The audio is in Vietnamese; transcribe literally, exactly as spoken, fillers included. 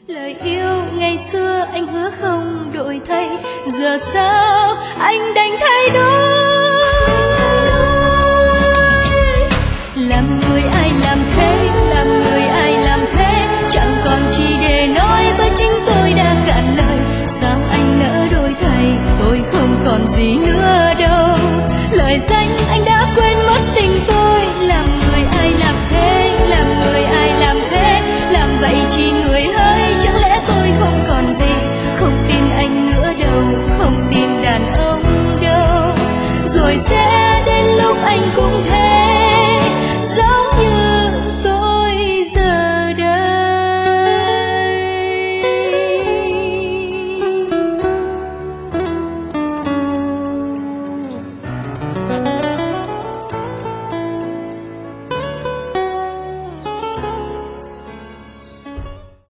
Lời yêu ngày xưa anh hứa không đổi thay, giờ sao anh đành thay đổi.